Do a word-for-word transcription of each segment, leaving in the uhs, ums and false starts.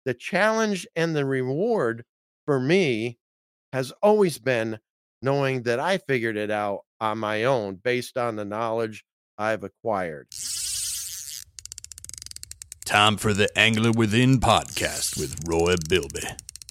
the challenge and the reward for me has always been knowing that I figured it out on my own based on the knowledge I've acquired. Time for the Angler Within podcast with Roy Bilby.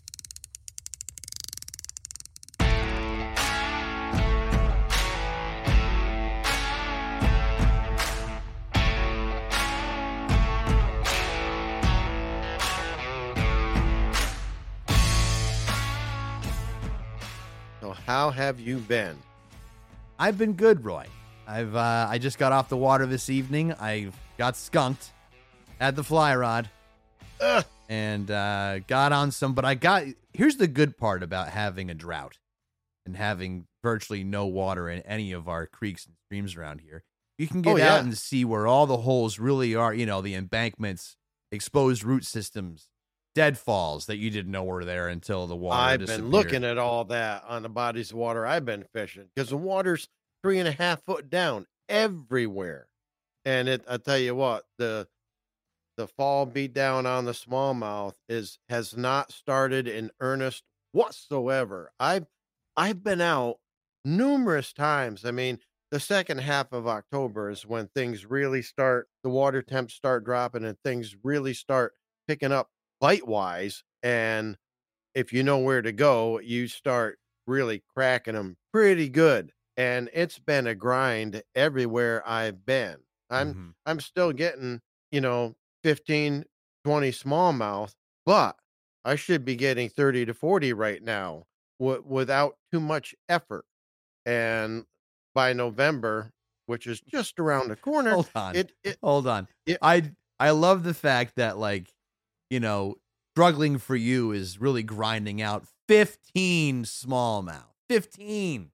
So how have you been? I've been good, Roy. I've uh, I just got off the water this evening. I got skunked at the fly rod Ugh. and uh, got on some. But I got here's the good part about having a drought and having virtually no water in any of our creeks and streams around here. You can get Oh, yeah. out and see where all the holes really are. You know, the embankments, exposed root systems, deadfalls that you didn't know were there until the water I've disappeared. been looking at all that on the bodies of water I've been fishing because the water's three and a half foot down everywhere. And it, I tell you what, the the fall beat down on the smallmouth is has not started in earnest whatsoever. I've I've been out numerous times. I mean, the second half of October is when things really start, the water temps start dropping and things really start picking up bite wise. And if you know where to go, you start really cracking them pretty good. And it's been a grind everywhere I've been. I'm Mhm. I'm still getting, you know, fifteen, twenty smallmouth, but I should be getting thirty to forty right now w- without too much effort. And by November, which is just around the corner, Hold on. it it Hold on. it I I love the fact that, like, you know, struggling for you is really grinding out fifteen smallmouth. fifteen.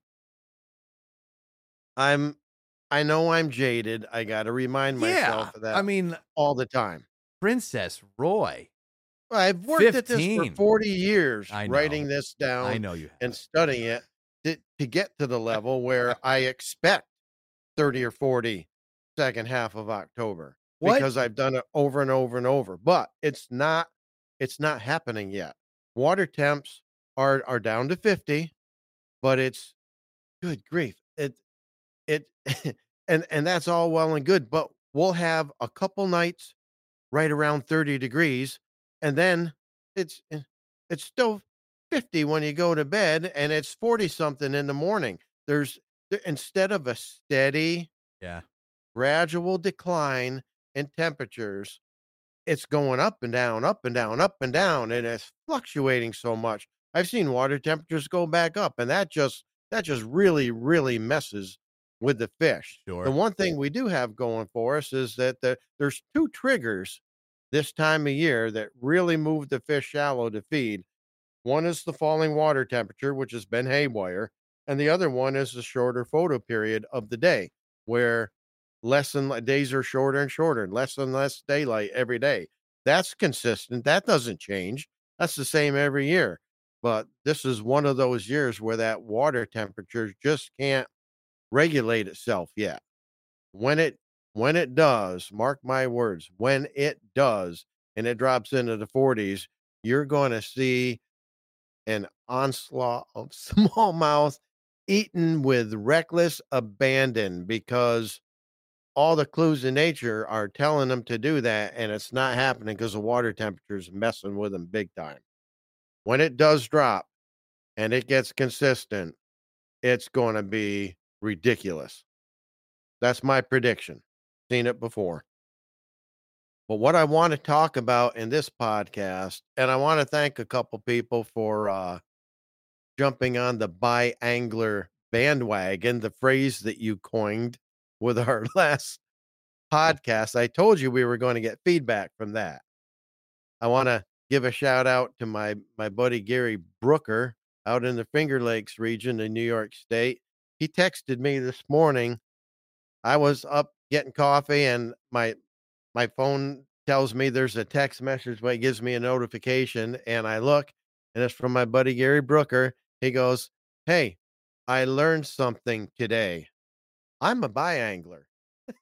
I'm I know I'm jaded. I got to remind Yeah. myself of that I mean, all the time. Princess Roy. I've worked at this for fifteen. forty years, I know. writing this I down know you have. and studying it to, to get to the level where I expect thirty or forty second half of October What? because I've done it over and over and over. But it's not it's not happening yet. Water temps are are down to fifty, but it's good grief. It it and and that's all well and good, but we'll have a couple nights right around thirty degrees, and then it's eh, it's still fifty when you go to bed, and it's forty something in the morning. There's th- instead of a steady, Yeah. gradual decline in temperatures, it's going up and down, up and down, up and down, and it's fluctuating so much. I've seen water temperatures go back up, and that just that just really, really messes with the fish. The Sure. one thing we do have going for us is that the, there's two triggers this time of year that really move the fish shallow to feed. One is the falling water temperature, which has been haywire, and the other one is the shorter photo period of the day, where less and le- days are shorter and shorter, less and less daylight every day. That's consistent. That doesn't change. That's the same every year. But this is one of those years where that water temperature just can't regulate itself yet. When it when it does, mark my words, when it does and it drops into the forties, you're going to see an onslaught of smallmouth eaten with reckless abandon because all the clues in nature are telling them to do that, and it's not happening because the water temperature is messing with them big time. When it does drop and it gets consistent, it's going to be ridiculous. That's my prediction. Seen it before. But what I want to talk about in this podcast, and I want to thank a couple people for uh, jumping on the buy angler bandwagon, the phrase that you coined with our last podcast. I told you we were going to get feedback from that. I want to give a shout out to my my buddy Gary Brooker out in the Finger Lakes region in New York State. He texted me this morning. I was up getting coffee and my my phone tells me there's a text message, but it gives me a notification and I look and it's from my buddy Gary Brooker. He goes, "Hey, I learned something today. I'm a buy angler."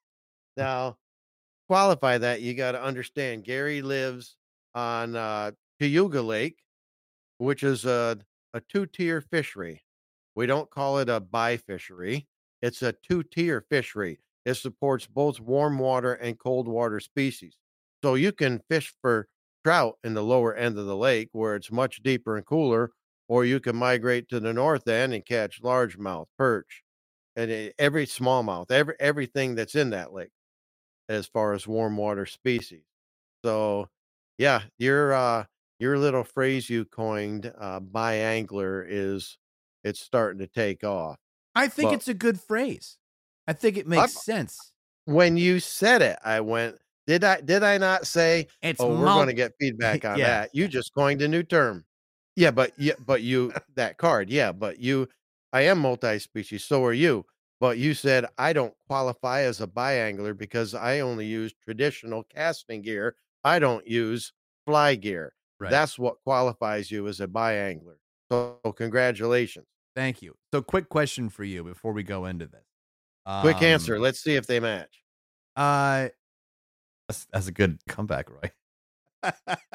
Now, qualify that, you got to understand Gary lives on uh, Cayuga Lake, which is a, a two tier fishery. We don't call it a bifishery. It's a two tier fishery. It supports both warm water and cold water species. So you can fish for trout in the lower end of the lake where it's much deeper and cooler, or you can migrate to the north end and catch largemouth, perch, and e- every smallmouth, every everything that's in that lake as far as warm water species. So, yeah, your uh, your little phrase you coined, uh, "bi-angler," is it's starting to take off. I think But it's a good phrase. I think it I, makes sense. when you said it, I went, "Did I did I not say, It's oh, we're going to multi. get feedback on Yeah, that?" You just coined a new term. Yeah, but yeah, but you that card, yeah, but you, I am multi-species. So are you. But you said I don't qualify as a bi-angler because I only use traditional casting gear. I don't use fly gear. right. That's what qualifies you as a bi-angler. So congratulations. Thank you. So, quick question for you before we go into this. Quick Um, answer. Let's see if they match. uh, that's, that's a good comeback, Roy.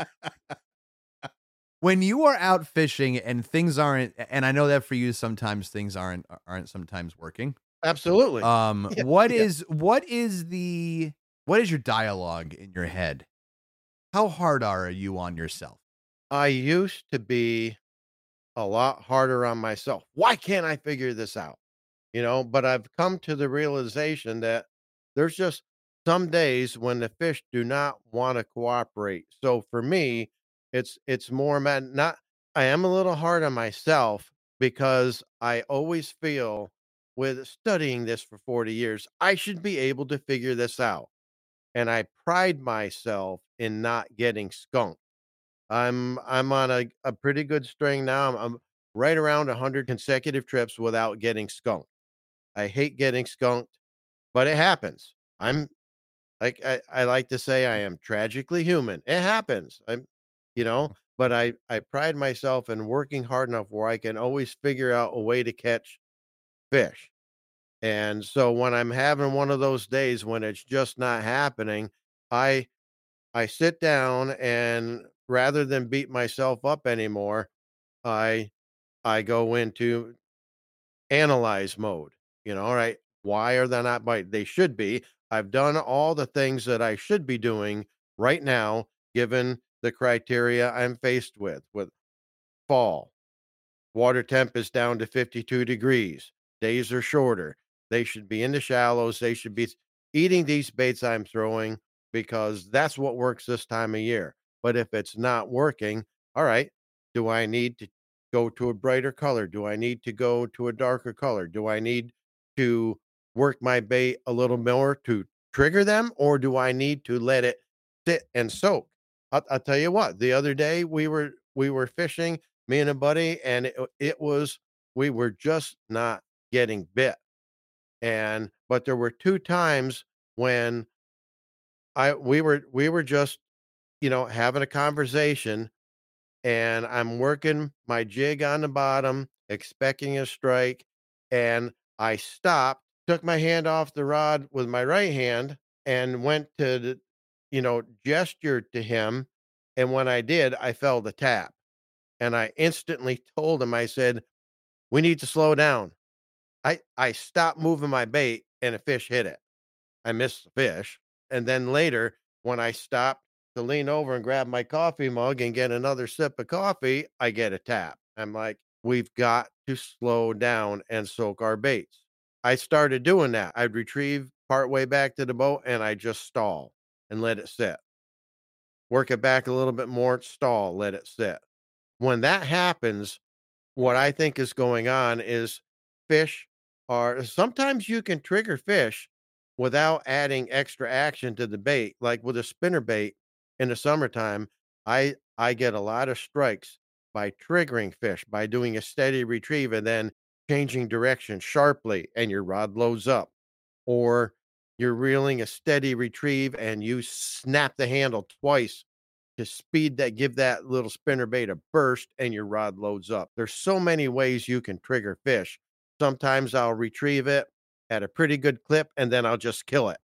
When you are out fishing and things aren't, and I know that for you, sometimes things aren't aren't sometimes working. Absolutely. Um, Yeah, what yeah. is what is the what is your dialogue in your head? How hard are you on yourself? I used to be a lot harder on myself. Why can't I figure this out? You know, but I've come to the realization that there's just some days when the fish do not want to cooperate. So for me, it's it's more man not I am a little hard on myself because I always feel with studying this for forty years, I should be able to figure this out. And I pride myself in not getting skunked. I'm I'm on a, a pretty good string now. I'm, I'm right around one hundred consecutive trips without getting skunked. I hate getting skunked, but it happens. I'm like I, I like to say I am tragically human. It happens. I'm you know, but I I pride myself in working hard enough where I can always figure out a way to catch fish. And so when I'm having one of those days when it's just not happening, I I sit down and rather than beat myself up anymore, I I go into analyze mode. You know, all right, why are they not biting? They should be. I've done all the things that I should be doing right now, given the criteria I'm faced with. With fall, water temp is down to fifty-two degrees. Days are shorter. They should be in the shallows. They should be eating these baits I'm throwing because that's what works this time of year. But if it's not working, all right, do I need to go to a brighter color? Do I need to go to a darker color? Do I need to work my bait a little more to trigger them? Or do I need to let it sit and soak? I'll, I'll tell you what, the other day we were we were fishing, me and a buddy, and it, it was we were just not getting bit. And but there were two times when I we were we were just, you know, having a conversation and I'm working my jig on the bottom, expecting a strike, and I stopped, took my hand off the rod with my right hand and went to the, you know, gesture to him. And when I did, I felt the tap. And I instantly told him, I said, "We need to slow down." I I stopped moving my bait and a fish hit it. I missed the fish. And then later, when I stopped to lean over and grab my coffee mug and get another sip of coffee, I get a tap. I'm like, we've got to slow down and soak our baits. I started doing that. I'd retrieve partway back to the boat and I just stall and let it sit. Work it back a little bit more, stall, let it sit. When that happens, what I think is going on is fish are sometimes you can trigger fish without adding extra action to the bait. Like with a spinner bait in the summertime, I I get a lot of strikes by triggering fish by doing a steady retrieve and then changing direction sharply and your rod loads up. Or you're reeling a steady retrieve and you snap the handle twice to speed that give that little spinner bait a burst and your rod loads up. There's so many ways you can trigger fish. Sometimes I'll retrieve it at a pretty good clip and then I'll just kill it.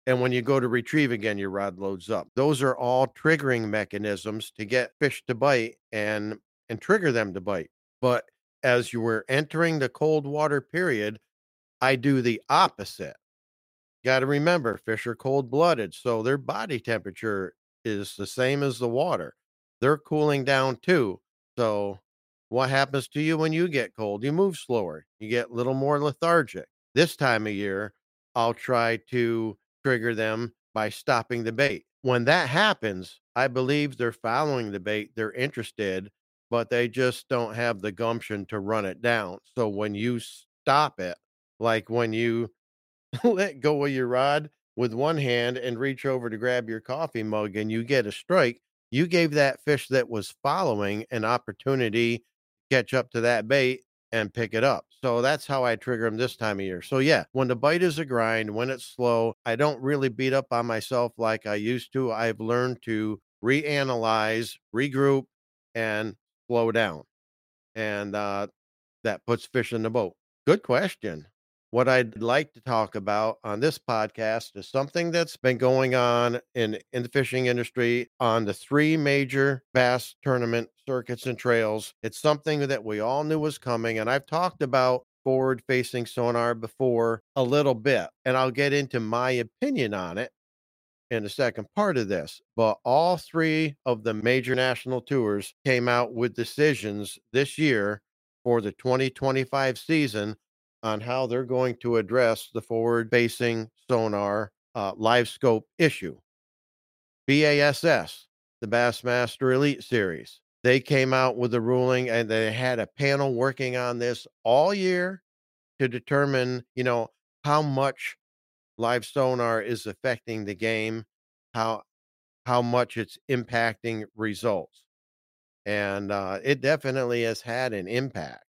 And when you go to retrieve again, your rod loads up. Those are all triggering mechanisms to get fish to bite and and trigger them to bite. But as you were entering the cold water period, I do the opposite. Got to remember, fish are cold blooded, so their body temperature is the same as the water. They're cooling down too. So, what happens to you when you get cold? You move slower, you get a little more lethargic. This time of year, I'll try to trigger them by stopping the bait. When that happens, I believe they're following the bait, they're interested, but they just don't have the gumption to run it down. So, when you stop it, like when you let go of your rod with one hand and reach over to grab your coffee mug and you get a strike, you gave that fish that was following an opportunity to catch up to that bait and pick it up. So that's how I trigger them this time of year. So yeah, when the bite is a grind, when it's slow, I don't really beat up on myself like I used to. I've learned to reanalyze, regroup, and slow down. And uh, that puts fish in the boat. Good question. What I'd like to talk about on this podcast is something that's been going on in, in the fishing industry on the three major bass tournament circuits and trails. It's something that we all knew was coming, and I've talked about forward facing sonar before a little bit, and I'll get into my opinion on it in the second part of this. But all three of the major national tours came out with decisions this year for the twenty twenty-five season on how they're going to address the forward facing sonar uh, live scope issue. B A S S, the Bassmaster Elite Series, they came out with a ruling and they had a panel working on this all year to determine, you know, how much live sonar is affecting the game, how how much it's impacting results. And uh, it definitely has had an impact.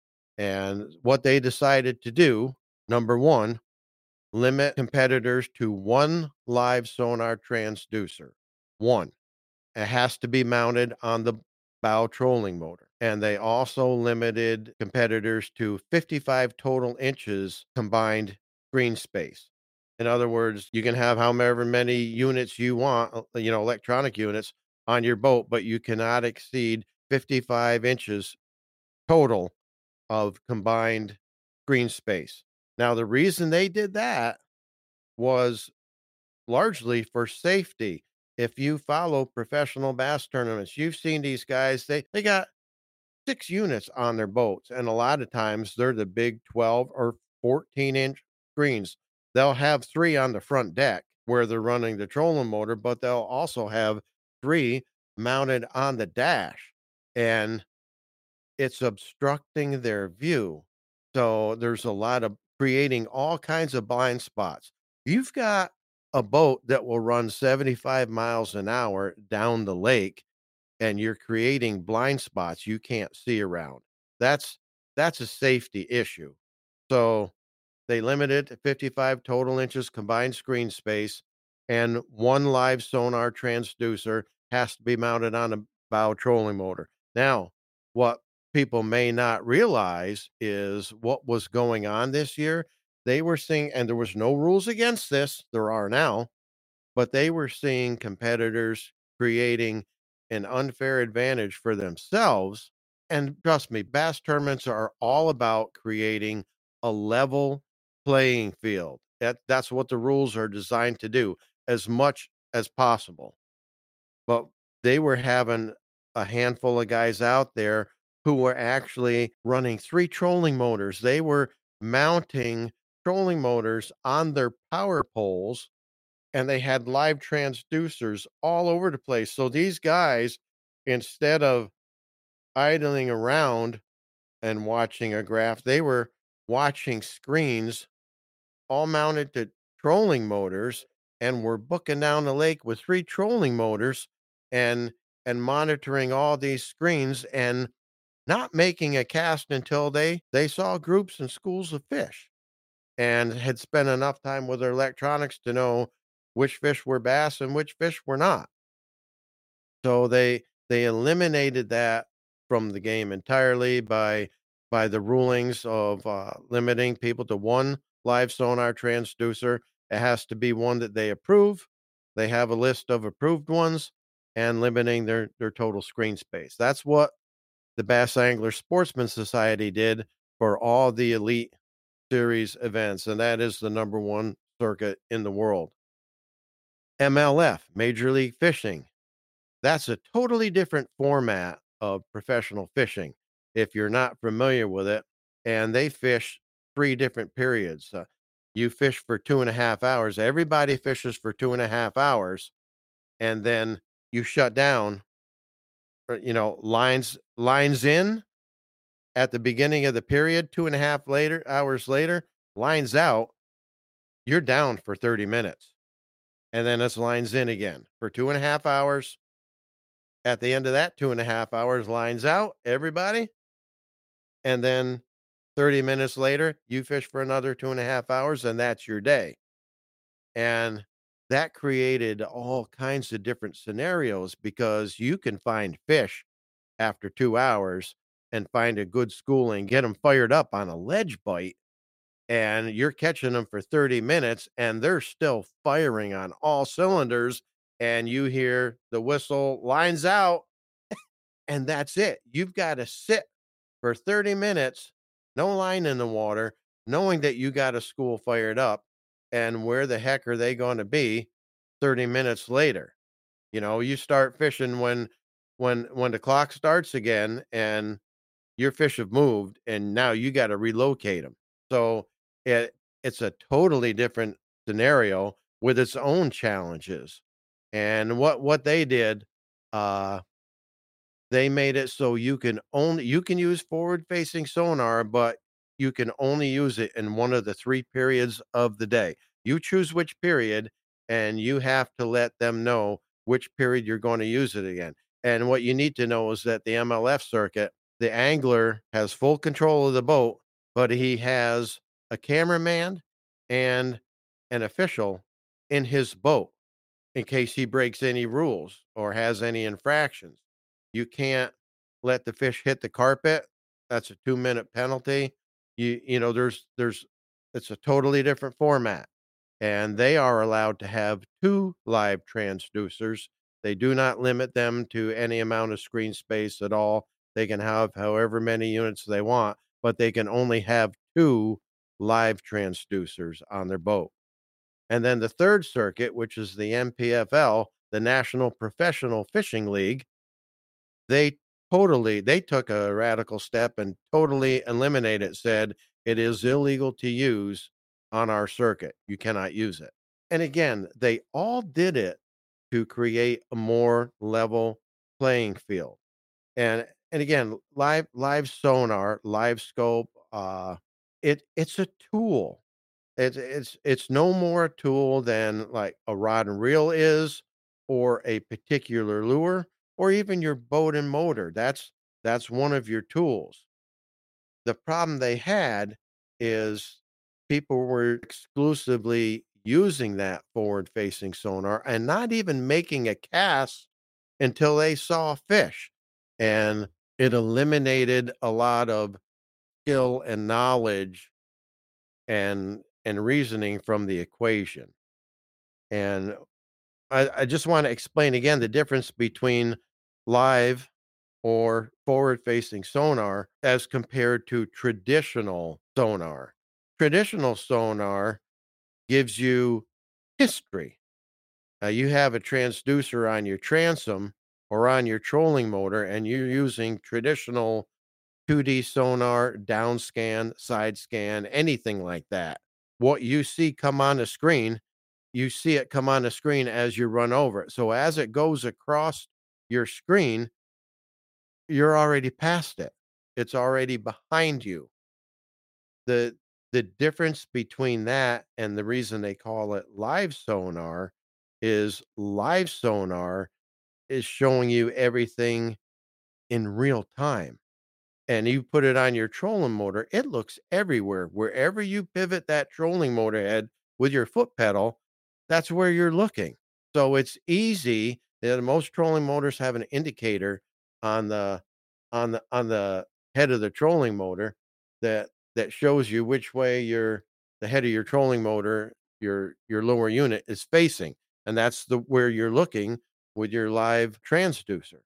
And what they decided to do, number one, limit competitors to one live sonar transducer. One. It has to be mounted on the bow trolling motor. And they also limited competitors to fifty-five total inches combined screen space. In other words, you can have however many units you want, uh, you know, electronic units on your boat, but you cannot exceed fifty-five inches total of combined screen space. Now, the reason they did that was largely for safety. If you follow professional bass tournaments, you've seen these guys, they, they got six units on their boats. And a lot of times they're the big twelve or fourteen inch screens. They'll have three on the front deck where they're running the trolling motor, but they'll also have three mounted on the dash. And it's obstructing their view. So there's a lot of creating all kinds of blind spots. You've got a boat that will run seventy-five miles an hour down the lake and you're creating blind spots you can't see around. That's that's a safety issue. So they limit it to fifty-five total inches combined screen space, and one live sonar transducer has to be mounted on a bow trolling motor. Now, what people may not realize is what was going on this year. They were seeing, and there was no rules against this, there are now, but they were seeing competitors creating an unfair advantage for themselves. And trust me, bass tournaments are all about creating a level playing field. That, that's what the rules are designed to do as much as possible. But they were having a handful of guys out there who were actually running three trolling motors. They were mounting trolling motors on their power poles and they had live transducers all over the place. So these guys, instead of idling around and watching a graph, they were watching screens all mounted to trolling motors and were booking down the lake with three trolling motors and and monitoring all these screens and not making a cast until they they saw groups and schools of fish and had spent enough time with their electronics to know which fish were bass and which fish were not. So they they eliminated that from the game entirely by by the rulings of uh, limiting people to one live sonar transducer. It has to be one that they approve. They have a list of approved ones and limiting their their total screen space. That's what the Bass Angler Sportsman Society did for all the Elite Series events, and that is the number one circuit in the world. M L F, Major League Fishing. That's a totally different format of professional fishing if you're not familiar with it. And they fish three different periods. Uh, you fish for two and a half hours. Everybody fishes for two and a half hours. And then you shut down, uh, you know, lines, lines in at the beginning of the period, two and a half later hours later, lines out, you're down for thirty minutes. And then it's lines in again for two and a half hours. At the end of that two and a half hours, lines out, everybody. And then thirty minutes later, you fish for another two and a half hours, and that's your day. And that created all kinds of different scenarios because you can find fish after two hours and find a good schooling, get them fired up on a ledge bite, and you're catching them for thirty minutes, and they're still firing on all cylinders, and you hear the whistle, lines out, and that's it. You've got to sit for thirty minutes, no line in the water, knowing that you got a school fired up, and where the heck are they going to be thirty minutes later? You know, you start fishing when when when the clock starts again and your fish have moved and now you got to relocate them. So it it's a totally different scenario with its own challenges. And what what they did, uh they made it so you can only you can use forward-facing sonar, but you can only use it in one of the three periods of the day. You choose which period, and you have to let them know which period you're gonna use it again. And what you need to know is that the M L F circuit, the angler has full control of the boat, but he has a cameraman and an official in his boat in case he breaks any rules or has any infractions. You can't let the fish hit the carpet. That's a two-minute penalty. You you know, there's there's it's a totally different format, and they are allowed to have two live transducers. They do not limit them to any amount of screen space at all. They can have however many units they want, but they can only have two live transducers on their boat. And then the third circuit, which is the N P F L, the National Professional Fishing League, they totally they took a radical step and totally eliminated, said it is illegal to use on our circuit. You cannot use it. And again, they all did it to create a more level playing field. And and again, live live sonar, live scope, uh, it it's a tool. It's it's it's no more a tool than like a rod and reel is, or a particular lure, or even your boat and motor. That's that's one of your tools. The problem they had is people were exclusively using that forward-facing sonar and not even making a cast until they saw a fish, and it eliminated a lot of skill and knowledge and and reasoning from the equation. And I, I just want to explain again the difference between live or forward facing sonar as compared to traditional sonar. Traditional sonar gives you history. Uh, you have a transducer on your transom or on your trolling motor, and you're using traditional two D sonar, down scan, side scan, anything like that. What you see come on the screen, you see it come on the screen as you run over it. So as it goes across your screen, you're already past it. It's already behind you. The the difference between that and the reason they call it live sonar is live sonar is showing you everything in real time. And you put it on your trolling motor, it looks everywhere. Wherever you pivot that trolling motor head with your foot pedal, that's where you're looking. So it's easy. Uh, most trolling motors have an indicator on the on the on the head of the trolling motor that that shows you which way your the head of your trolling motor your your lower unit is facing, and that's the where you're looking with your live transducer.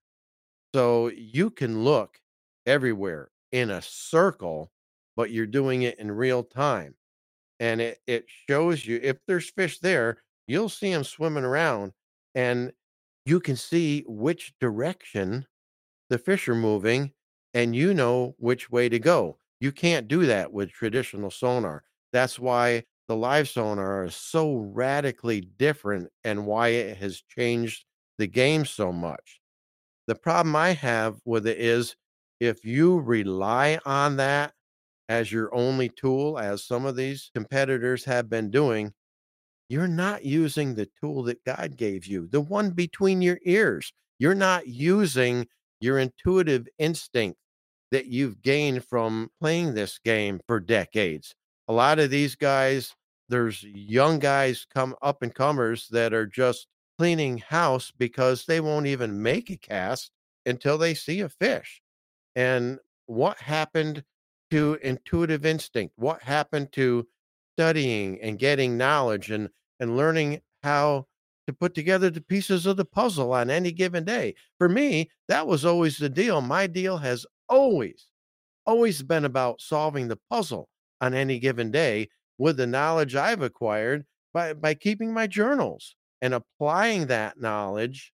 So you can look everywhere in a circle, but you're doing it in real time. And it, it shows you if there's fish there, you'll see them swimming around and you can see which direction the fish are moving and you know which way to go. You can't do that with traditional sonar. That's why the live sonar is so radically different and why it has changed the game so much. The problem I have with it is if you rely on that as your only tool, as some of these competitors have been doing, you're not using the tool that God gave you, the one between your ears. You're not using your intuitive instinct that you've gained from playing this game for decades. A lot of these guys, there's young guys come up and comers that are just cleaning house because they won't even make a cast until they see a fish. And what happened to intuitive instinct? What happened to studying and getting knowledge and and learning how to put together the pieces of the puzzle on any given day? For me, that was always the deal. My deal has always, always been about solving the puzzle on any given day with the knowledge I've acquired by, by keeping my journals and applying that knowledge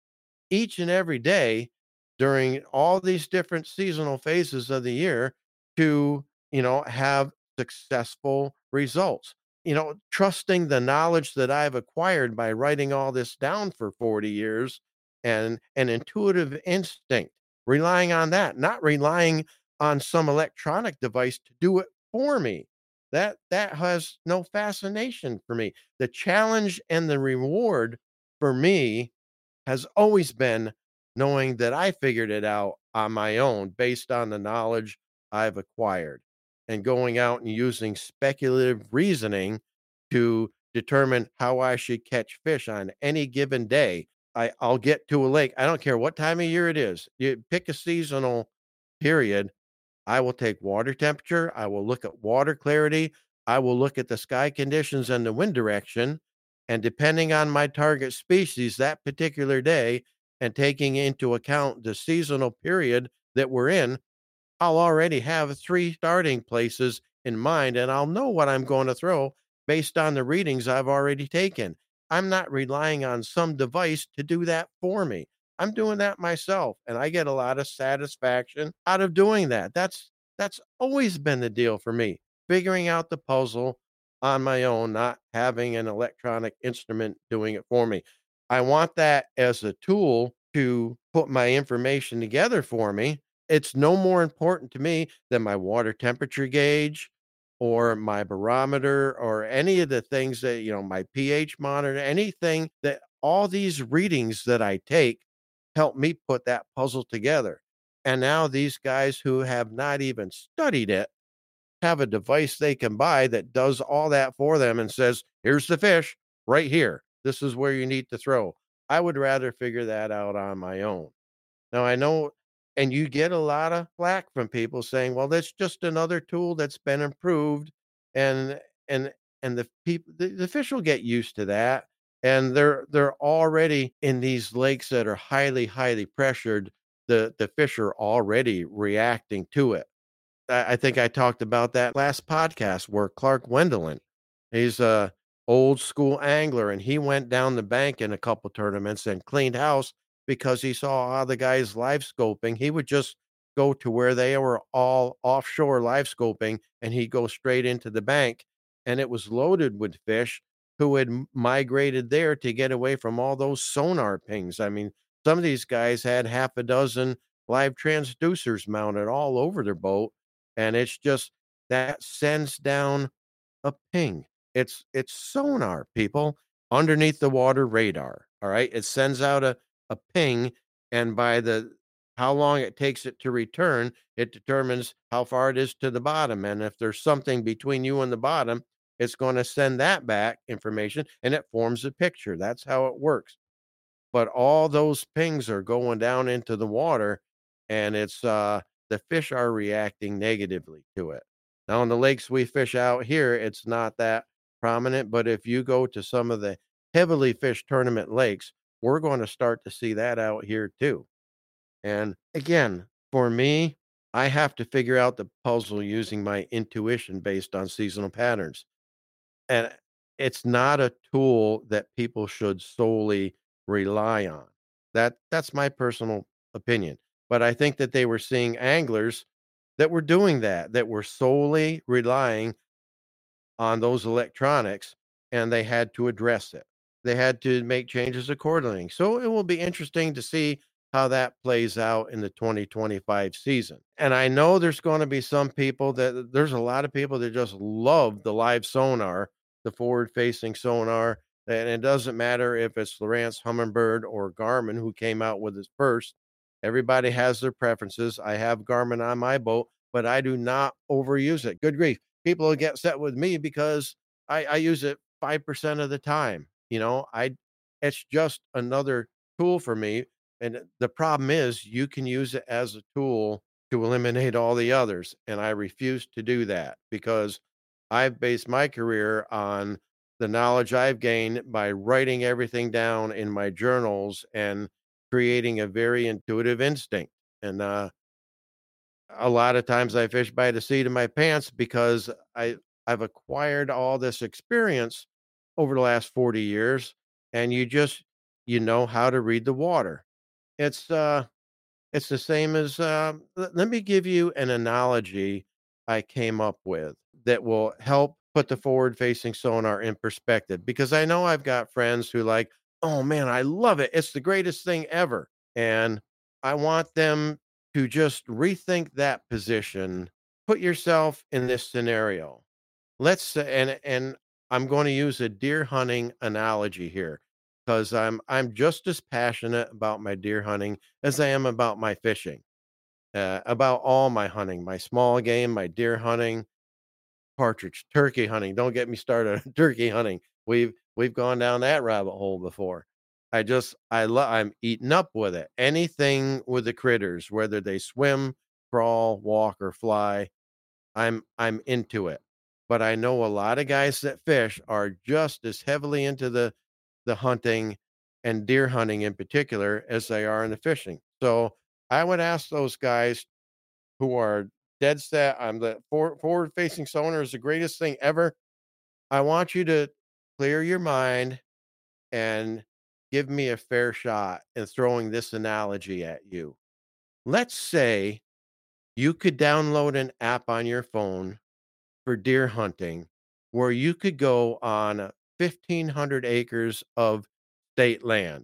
each and every day during all these different seasonal phases of the year to, you know, have successful results. You know, trusting the knowledge that I've acquired by writing all this down for forty years and an intuitive instinct, relying on that, not relying on some electronic device to do it for me. That that has no fascination for me. The challenge and the reward for me has always been knowing that I figured it out on my own based on the knowledge I've acquired and going out and using speculative reasoning to determine how I should catch fish on any given day. I, I'll get to a lake. I don't care what time of year it is. You pick a seasonal period. I will take water temperature. I will look at water clarity. I will look at the sky conditions and the wind direction. And depending on my target species that particular day, and taking into account the seasonal period that we're in, I'll already have three starting places in mind, and I'll know what I'm going to throw based on the readings I've already taken. I'm not relying on some device to do that for me. I'm doing that myself, and I get a lot of satisfaction out of doing that. That's that's always been the deal for me, figuring out the puzzle on my own, not having an electronic instrument doing it for me. I want that as a tool to put my information together for me. It's no more important to me than my water temperature gauge or my barometer or any of the things that, you know, my pH monitor, anything that all these readings that I take help me put that puzzle together. And now these guys who have not even studied it have a device they can buy that does all that for them and says, here's the fish right here. This is where you need to throw. I would rather figure that out on my own. Now I know, and you get a lot of flack from people saying, well, that's just another tool that's been improved. And, and, and the people, the, the fish will get used to that. And they're, they're already in these lakes that are highly, highly pressured. The, the fish are already reacting to it. I think I talked about that last podcast where Clark Wendelin, he's a old school angler, and he went down the bank in a couple tournaments and cleaned house because he saw all the guys live scoping. He would just go to where they were all offshore live scoping, and he'd go straight into the bank, and it was loaded with fish who had migrated there to get away from all those sonar pings. I mean, some of these guys had half a dozen live transducers mounted all over their boat. And it's just that sends down a ping. It's it's sonar, people, underneath the water radar. All right. It sends out a, a ping, and by the how long it takes it to return, it determines how far it is to the bottom. And if there's something between you and the bottom, it's going to send that back information and it forms a picture. That's how it works. But all those pings are going down into the water, and it's uh the fish are reacting negatively to it. Now, in the lakes we fish out here, it's not that prominent, but if you go to some of the heavily fished tournament lakes, we're going to start to see that out here too. And again, for me, I have to figure out the puzzle using my intuition based on seasonal patterns. And it's not a tool that people should solely rely on. That that's my personal opinion. But I think that they were seeing anglers that were doing that, that were solely relying on those electronics, and they had to address it. They had to make changes accordingly. So it will be interesting to see how that plays out in the twenty twenty-five season. And I know there's going to be some people that there's a lot of people that just love the live sonar, the forward facing sonar. And it doesn't matter if it's Lowrance Humminbird or Garmin who came out with it first. Everybody has their preferences. I have Garmin on my boat, but I do not overuse it. Good grief. People will get set with me because I, I use it five percent of the time. You know, I it's just another tool for me. And the problem is you can use it as a tool to eliminate all the others. And I refuse to do that because I've based my career on the knowledge I've gained by writing everything down in my journals and creating a very intuitive instinct. And uh, a lot of times I fish by the seat of my pants because I I've acquired all this experience over the last forty years, and you just you know how to read the water. It's uh it's the same as uh, let, let me give you an analogy I came up with that will help put the forward facing sonar in perspective because I know I've got friends who like, "Oh man, I love it. It's the greatest thing ever." And I want them to just rethink that position. Put yourself in this scenario. Let's say, and and I'm going to use a deer hunting analogy here because I'm I'm just as passionate about my deer hunting as I am about my fishing, uh, about all my hunting, my small game, my deer hunting, partridge, turkey hunting. Don't get me started on turkey hunting. We've we've gone down that rabbit hole before. I just I love I'm eating up with it. Anything with the critters, whether they swim, crawl, walk, or fly, I'm I'm into it. But I know a lot of guys that fish are just as heavily into the the hunting and deer hunting in particular as they are in the fishing. So I would ask those guys who are dead set I'm the for, forward facing sonar is the greatest thing ever. I want you to clear your mind and give me a fair shot in throwing this analogy at you. Let's say you could download an app on your phone for deer hunting where you could go on fifteen hundred acres of state land,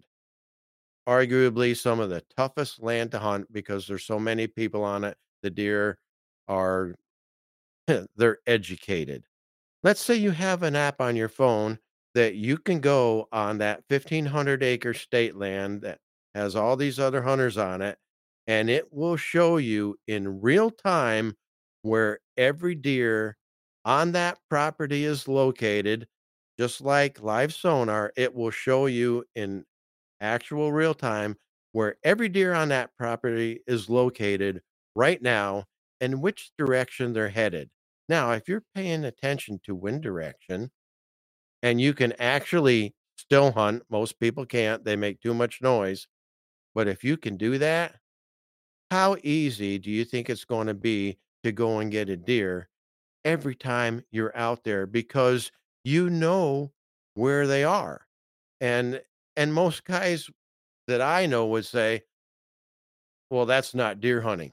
arguably some of the toughest land to hunt because there's so many people on it. The deer are they're educated. Let's say you have an app on your phone that you can go on that fifteen hundred acre state land that has all these other hunters on it, and it will show you in real time where every deer on that property is located. Just like live sonar, it will show you in actual real time where every deer on that property is located right now and which direction they're headed. Now, if you're paying attention to wind direction and you can actually still hunt, most people can't, they make too much noise. But if you can do that, how easy do you think it's going to be to go and get a deer every time you're out there because you know where they are? And and most guys that I know would say, well, that's not deer hunting.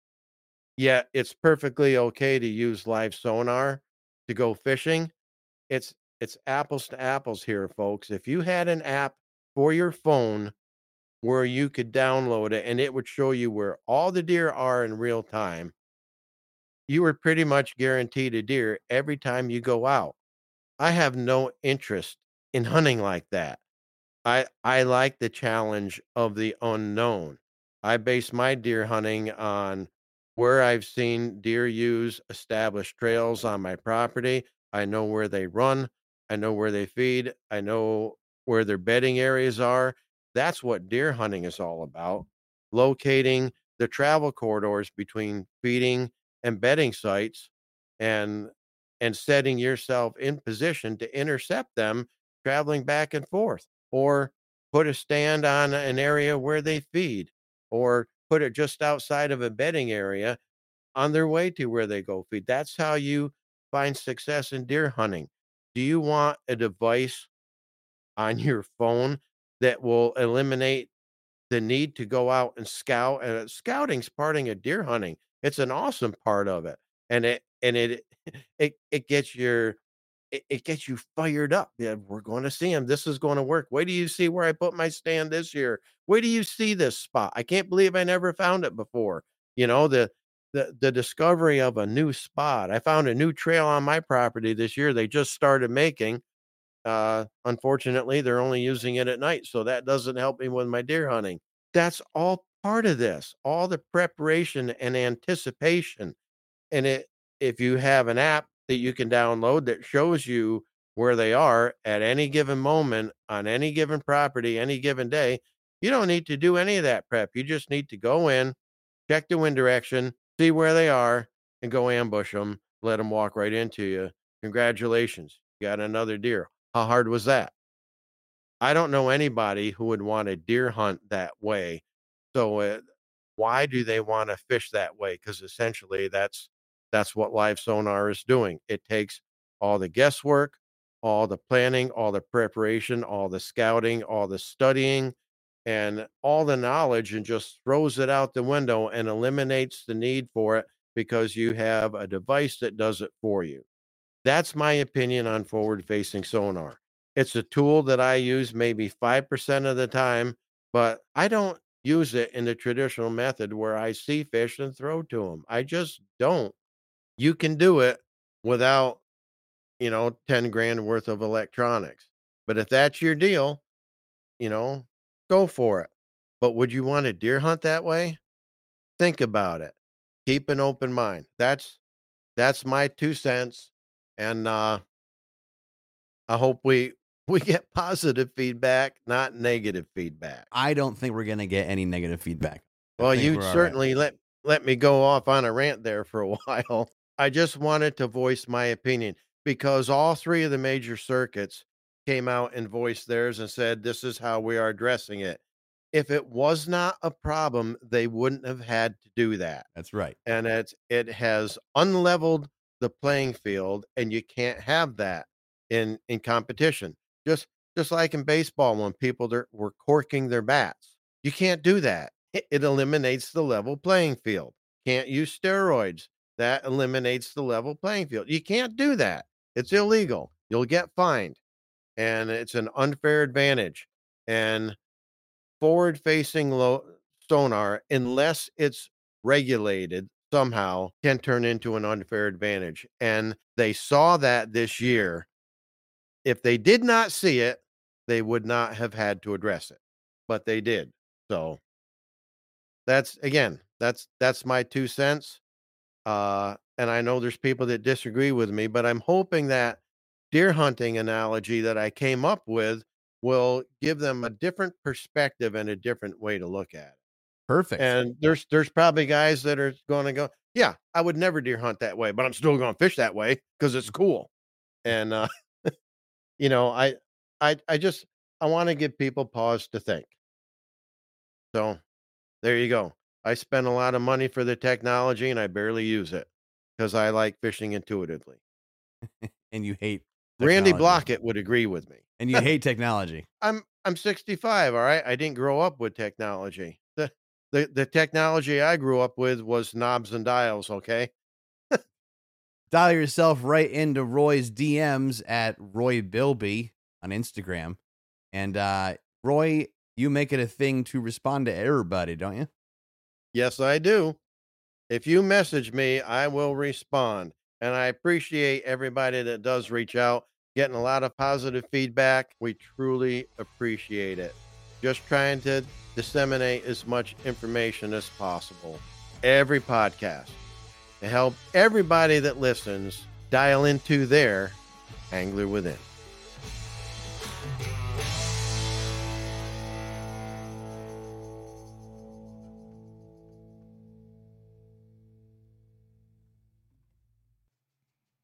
Yet it's perfectly okay to use live sonar to go fishing. It's it's apples to apples here, folks. If you had an app for your phone where you could download it and it would show you where all the deer are in real time, you were pretty much guaranteed a deer every time you go out. I have no interest in hunting like that. I I like the challenge of the unknown. I base my deer hunting on where I've seen deer use established trails on my property. I know where they run. I know where they feed. I know where their bedding areas are. That's what deer hunting is all about. Locating the travel corridors between feeding and bedding sites. And and setting yourself in position to intercept them traveling back and forth, or put a stand on an area where they feed, or put it just outside of a bedding area on their way to where they go feed. That's how you find success in deer hunting. Do you want a device on your phone that will eliminate the need to go out and scout? Uh, scouting's parting of deer hunting. It's an awesome part of it, and it and it it it gets your it, it gets you fired up. Yeah, we're going to see him. This is going to work. Wait do you see where I put my stand this year? Wait do you see this spot? I can't believe I never found it before. You know, the the the discovery of a new spot. I found a new trail on my property this year. They just started making. Uh, unfortunately, they're only using it at night, so that doesn't help me with my deer hunting. That's all part of this, all the preparation and anticipation. And it, if you have an app that you can download that shows you where they are at any given moment on any given property, any given day, you don't need to do any of that prep. You just need to go in, check the wind direction, see where they are, and go ambush them. Let them walk right into you. Congratulations, you got another deer. How hard was that? I don't know anybody who would want a deer hunt that way. So uh, why do they want to fish that way? Because essentially that's that's what live sonar is doing. It takes all the guesswork, all the planning, all the preparation, all the scouting, all the studying, and all the knowledge, and just throws it out the window and eliminates the need for it because you have a device that does it for you. That's my opinion on forward-facing sonar. It's a tool that I use maybe five percent of the time, but I don't use it in the traditional method where I see fish and throw to them. I just don't. You can do it without, you know, ten grand worth of electronics. But if that's your deal, you know, go for it. But would you want to deer hunt that way? Think about it. Keep an open mind. That's that's my two cents. And uh, I hope we we get positive feedback, not negative feedback. I don't think we're going to get any negative feedback. I Well, think you we're all right. certainly let let me go off on a rant there for a while. I just wanted to voice my opinion because all three of the major circuits came out and voiced theirs and said, this is how we are addressing it. If it was not a problem, they wouldn't have had to do that. That's right. And it's, it has unleveled the playing field, and you can't have that in, in competition. Just, just like in baseball, when people there were corking their bats, you can't do that. It, it eliminates the level playing field. Can't use steroids. That eliminates the level playing field. You can't do that. It's illegal. You'll get fined, and it's an unfair advantage. And forward-facing lo- sonar, unless it's regulated somehow, can turn into an unfair advantage. And they saw that this year. If they did not see it, they would not have had to address it, but they did. So that's, again, that's that's my two cents. Uh, and I know there's people that disagree with me, but I'm hoping that deer hunting analogy that I came up with will give them a different perspective and a different way to look at it. Perfect. And there's there's probably guys that are going to go, yeah, I would never deer hunt that way, but I'm still going to fish that way because it's cool. And uh, you know, I I I just I want to give people pause to think. So there you go. I spend a lot of money for the technology and I barely use it because I like fishing intuitively. And you hate Randy technology. Blockett would agree with me. And you hate technology. I'm I'm sixty-five, all right? I didn't grow up with technology. The the the technology I grew up with was knobs and dials, okay? Dial yourself right into Roy's D Ms at Roy Bilby on Instagram. And uh, Roy, you make it a thing to respond to everybody, don't you? Yes, I do. If you message me, I will respond. And I appreciate everybody that does reach out, getting a lot of positive feedback. We truly appreciate it. Just trying to disseminate as much information as possible. Every podcast to help everybody that listens dial into their Angler Within.